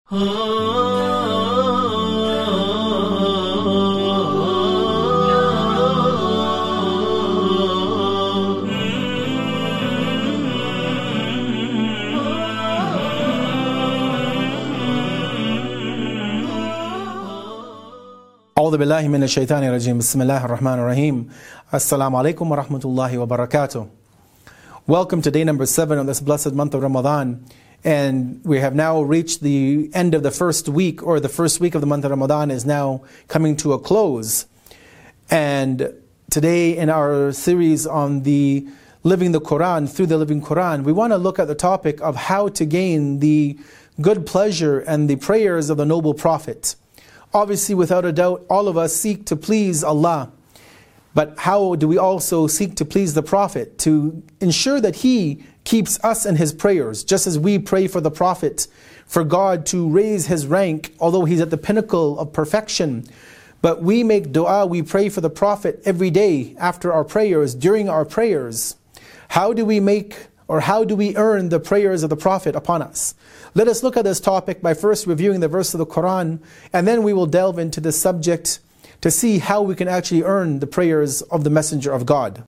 أعوذ بالله من الشيطان الرجيم. بسم الله الرحمن الرحيم. Assalamu alaikum wa rahmatullahi wa barakatuh. Welcome to day number 7 of this blessed month of Ramadan. And we have now reached the end of the first week, or the first week of the month of Ramadan is now coming to a close. And today in our series on the living the Quran, through the living Quran, we want to look at the topic of how to gain the good pleasure and the prayers of the noble Prophet. Obviously, without a doubt, all of us seek to please Allah. But how do we also seek to please the Prophet? To ensure that he keeps us in his prayers, just as we pray for the Prophet, for God to raise his rank, although he's at the pinnacle of perfection. But we make dua, we pray for the Prophet every day after our prayers, during our prayers. How do we make, or how do we earn the prayers of the Prophet upon us? Let us look at this topic by first reviewing the verse of the Quran, and then we will delve into this subject to see how we can actually earn the prayers of the Messenger of God.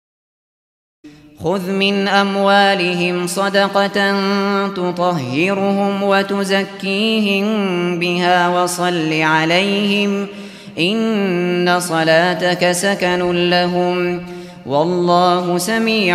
خذ من أموالهم صدقة تطهرهم وتزكيهم بها وصل عليهم إن صلاتك سكن لهم والله سميع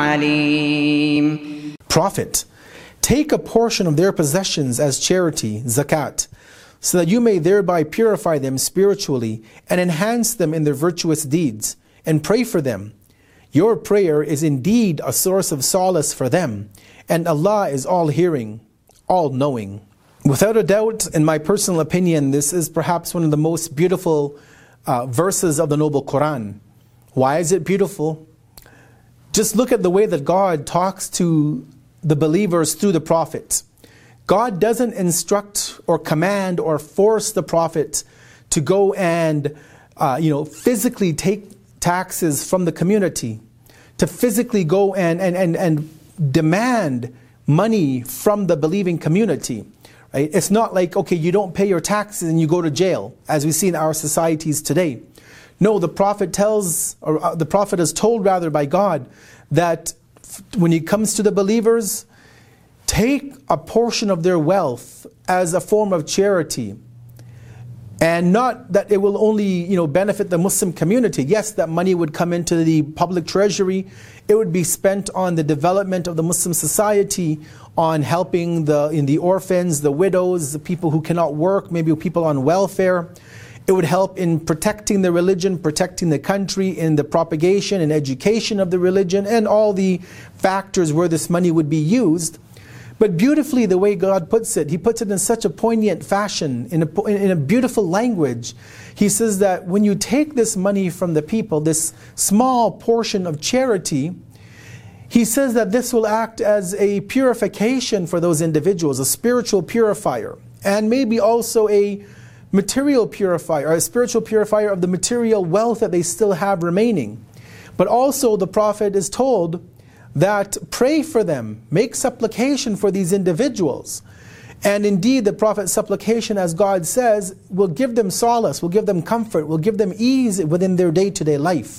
عليم. Prophet, take a portion of their possessions as charity, zakat, so that you may thereby purify them spiritually and enhance them in their virtuous deeds, and pray for them. Your prayer is indeed a source of solace for them, and Allah is all-hearing, all-knowing. Without a doubt, in my personal opinion, this is perhaps one of the most beautiful verses of the Noble Quran. Why is it beautiful? Just look at the way that God talks to the believers through the Prophet. God doesn't instruct or command or force the Prophet to go and physically take taxes from the community, to physically go and demand money from the believing community. Right? It's not like, okay, you don't pay your taxes and you go to jail, as we see in our societies today. No, the Prophet tells, or the Prophet is told rather by God, that when it comes to the believers, take a portion of their wealth as a form of charity. And not that it will only benefit the Muslim community. Yes, that money would come into the public treasury. It would be spent on the development of the Muslim society, on helping in the orphans, the widows, the people who cannot work, maybe people on welfare. It would help in protecting the religion, protecting the country, in the propagation and education of the religion, and all the factors where this money would be used. But beautifully, the way God puts it, He puts it in such a poignant fashion, in a beautiful language. He says that when you take this money from the people, this small portion of charity, He says that this will act as a purification for those individuals, a spiritual purifier, and maybe also a material purifier, or a spiritual purifier of the material wealth that they still have remaining. But also the Prophet is told that pray for them, make supplication for these individuals. And indeed the Prophet's supplication, as God says, will give them solace, will give them comfort, will give them ease within their day-to-day life.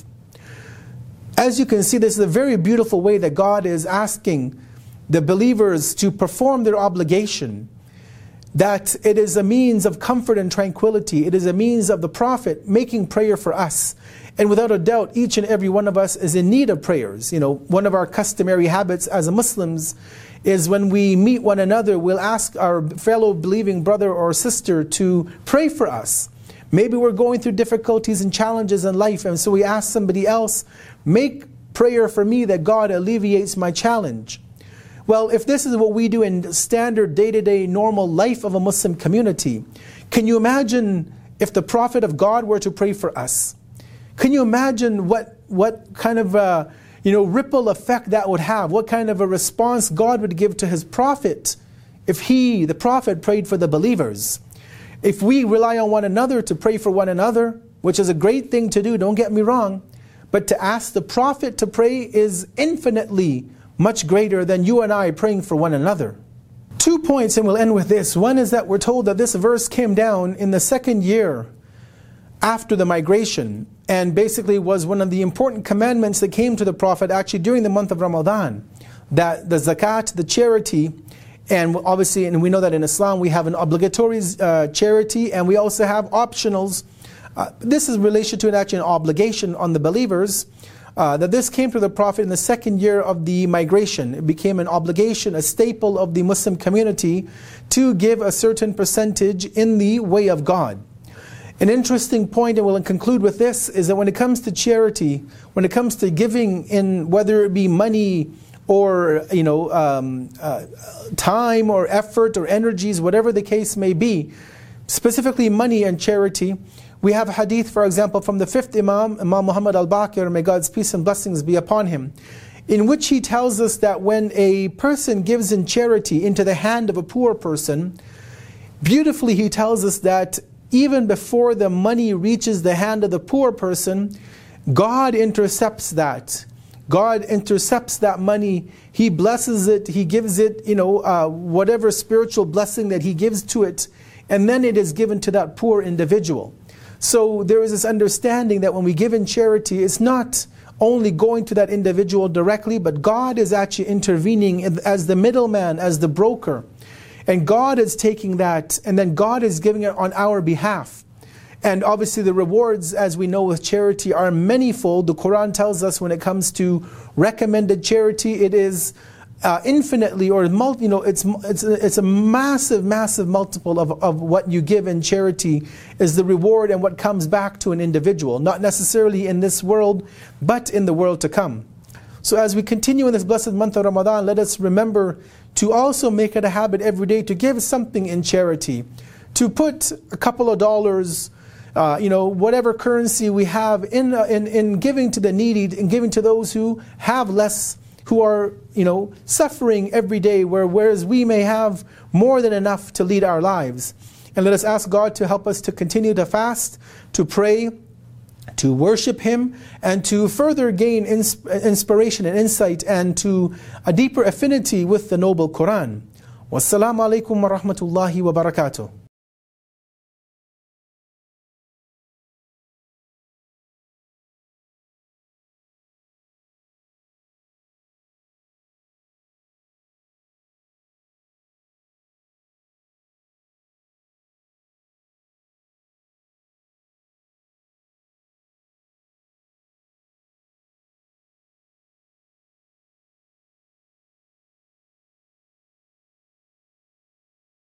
As you can see, this is a very beautiful way that God is asking the believers to perform their obligation, that it is a means of comfort and tranquility. It is a means of the Prophet making prayer for us. And without a doubt, each and every one of us is in need of prayers. One of our customary habits as Muslims is when we meet one another, we'll ask our fellow believing brother or sister to pray for us. Maybe we're going through difficulties and challenges in life, and so we ask somebody else, make prayer for me that God alleviates my challenge. Well, if this is what we do in standard day-to-day normal life of a Muslim community, can you imagine if the Prophet of God were to pray for us? Can you imagine what kind of ripple effect that would have? What kind of a response God would give to His Prophet if He, the Prophet, prayed for the believers? If we rely on one another to pray for one another, which is a great thing to do, don't get me wrong, but to ask the Prophet to pray is infinitely much greater than you and I praying for one another. 2 points, and we'll end with this. One is that we're told that this verse came down in the 2nd year after the migration, and basically was one of the important commandments that came to the Prophet actually during the month of Ramadan, that the zakat, the charity, and obviously, and we know that in Islam we have an obligatory charity, and we also have optionals. This is in relation to actually an obligation on the believers, that this came to the Prophet in the 2nd year of the migration. It became an obligation, a staple of the Muslim community to give a certain percentage in the way of God. An interesting point, and we'll conclude with this, is that when it comes to charity, when it comes to giving in, whether it be money or time or effort or energies, whatever the case may be, specifically money and charity, we have a hadith, for example, from the 5th Imam, Imam Muhammad al-Baqir, may God's peace and blessings be upon him, in which he tells us that when a person gives in charity into the hand of a poor person, beautifully he tells us that even before the money reaches the hand of the poor person, God intercepts that. God intercepts that money. He blesses it. He gives it, whatever spiritual blessing that He gives to it, and then it is given to that poor individual. So there is this understanding that when we give in charity, it's not only going to that individual directly, but God is actually intervening as the middleman, as the broker. And God is taking that, and then God is giving it on our behalf. And obviously the rewards, as we know with charity, are manifold. The Quran tells us when it comes to recommended charity, it is infinitely, or it's a massive multiple of what you give in charity is the reward and what comes back to an individual. Not necessarily in this world, but in the world to come. So as we continue in this blessed month of Ramadan, let us remember to also make it a habit every day to give something in charity. To put a couple of dollars, whatever currency we have in giving to the needy, in giving to those who have less, who are suffering every day, whereas we may have more than enough to lead our lives. And let us ask God to help us to continue to fast, to pray, to worship Him, and to further gain inspiration and insight, and to a deeper affinity with the noble Quran. Wassalamu alaikum wa rahmatullahi wa barakatuh.